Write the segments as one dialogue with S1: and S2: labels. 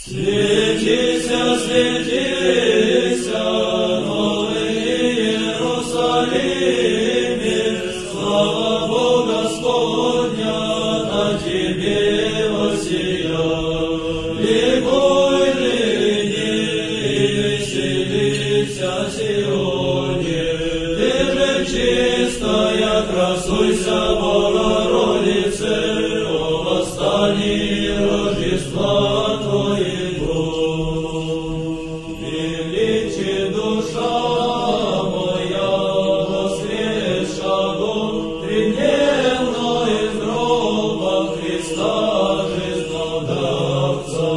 S1: Светися, светися, Новый Иерусалиме, слава Бога Господня на тебе воссияет. Ликуй ныне и веселися Сионе, ты же чистая, красуйся, Богородице, о восстании Рождества Твоего. Величи душа моя, воскресшего тридневно из гроба Христа жизнодавца.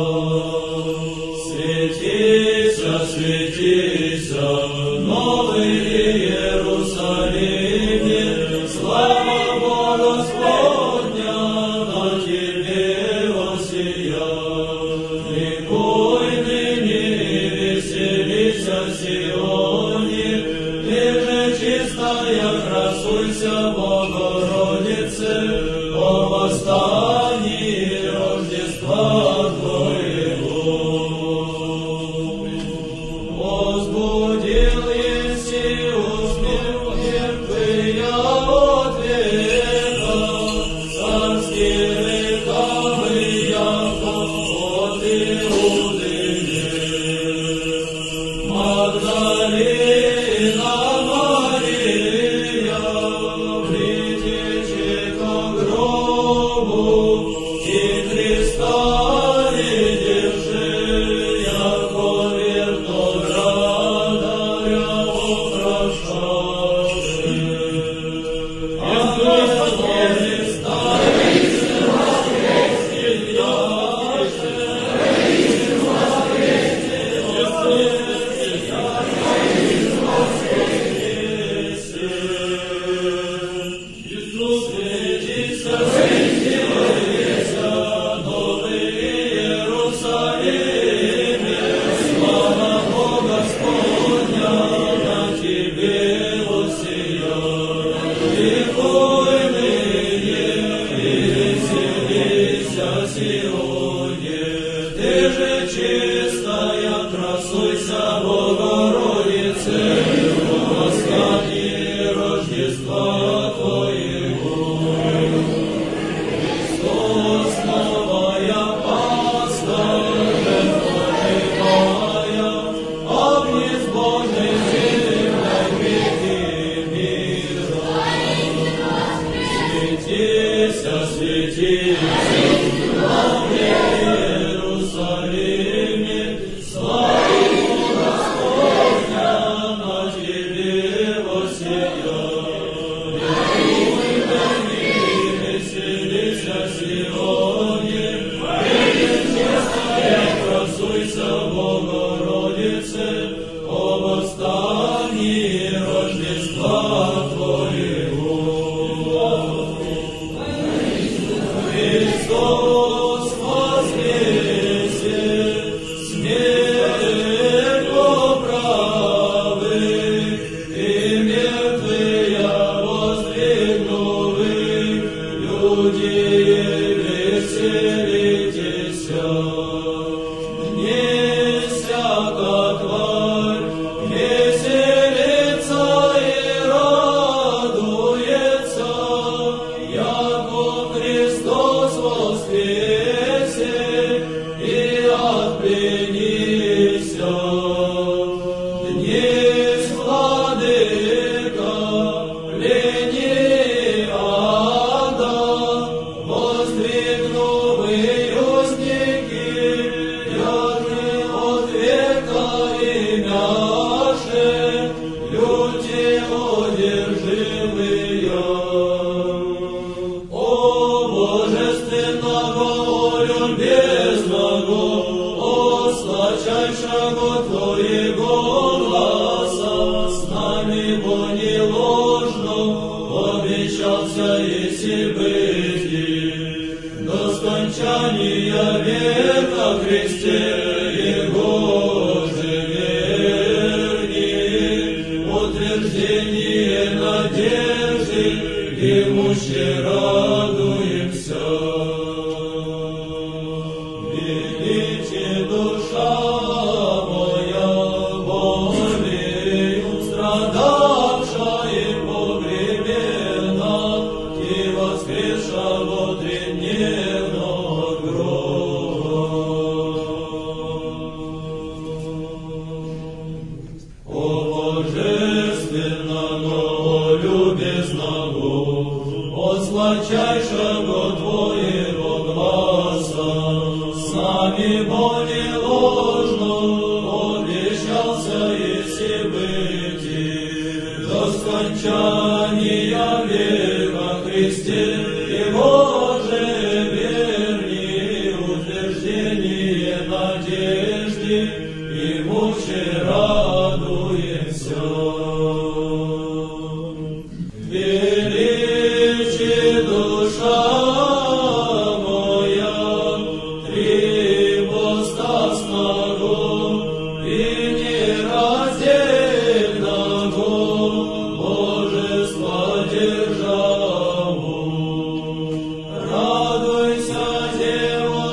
S1: Светися, светися, Новый Иерусалиме, слава Бога Господня на тебе воссияет. Ликуй ныне и веселися Сионе, ты же чистая, красуйся, Богородице, о восстании Рождества Твоего. Возбудил еси усмертвые от века, царские рекавы яко от Иуды век. Магдалина Мария, притече ко гробу, и Христа не держи, яко вертоградаря вопрошавши. Иисус, светися, светися, Новый Иерусалиме, слава Бога Господня на тебе воссияет. Ликуй ныне и веселися Сионе, ты же чистая, красуйся, Богородице, о восстании Рождества Твоего. Христос, новая Пасха, жертва живая, огнец Божий землей грехи мира. Светися, светися, Новый Иерусалиме, слава Господня на тебе воссияет. Ликуй ныне и веселися Сионе, ты же чистая, красуйся, Богородице, о восстании Рождества Твоего. Христос воскресе, смерть поправы, и мертвые воздвигнули, люди веселитеся. Не всяка тварь веселится и радуется, яко Христос воскресе и отпленися. Днесь, Владыка, плени ада, воздвигнули узники, яны от века имяше, люди одержимые. О божественного любезного, о сладчайшего Твоего гласа, с нами бо не ложно обещался еси быти, до скончания века Христе Его же верни, утверждение надежды, Ему ще радуемся. Величие нами бо не ложно, обещался еси быти, до скончания века Христе, и Боже верни утверждение надежды, и муче радуемся. Величи душа моя, трипостасного и нераздельного Божества державу. Радуйся, Дева,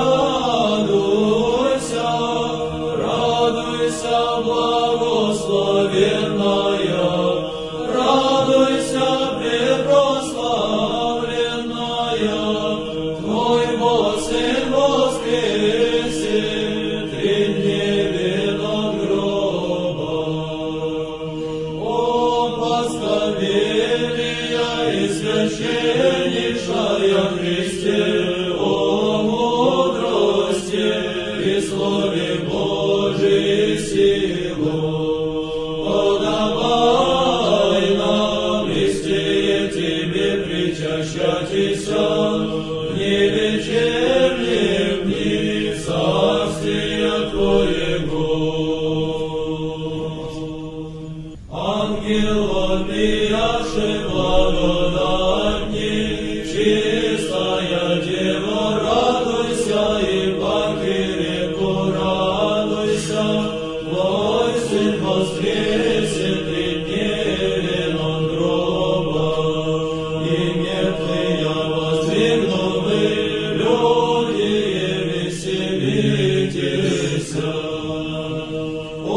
S1: радуйся, радуйся, благословенная, радуйся, препрославленная, Твой Сын воскресе, Ты неведом от гроба. О, Пасковелия и священнейшая Христе, о мудрости и Слове Божией силу, подавай нам, Христе, Тебе причащатися, не вечерние дни царствия Твоего. Ангелами яше благодатни, чистая Дева, радуйся, и панкиреку радуйся, Твой Сын воскресе, Ты неведом от гроба, и мертвые воздвигнувы, люди веселитесь. О,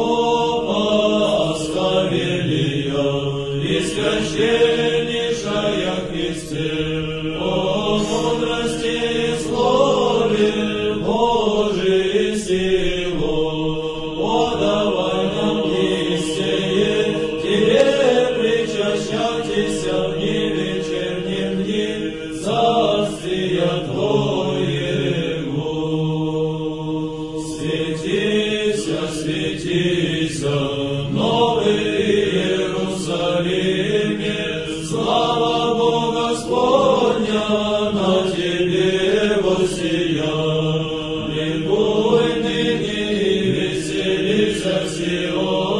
S1: Пасковелия и священнейшая Христе, о мудрости и Слове Божией силу, подавай нам истине, Тебе причащатися в дни вечернем дни царствия Твоего. Светися, светися, Новый Иерусалиме, слава Бога Господня на Тебе воссия. Ликуй ныне и веселися, Сион.